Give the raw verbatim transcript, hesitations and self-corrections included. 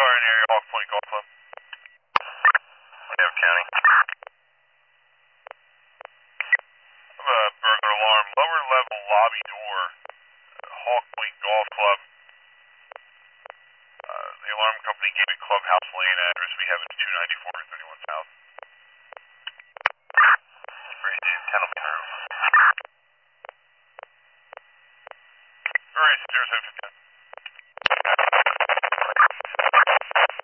car in area off Point Golf Club. Have County. I have a burglar alarm. Lower level lobby door. Hawk Point Golf Club. Uh, the alarm company gave me Clubhouse Lane address. We have it two ninety-four thirty-one South. Spray Dave, Kennelman Roof. Alright, zero seven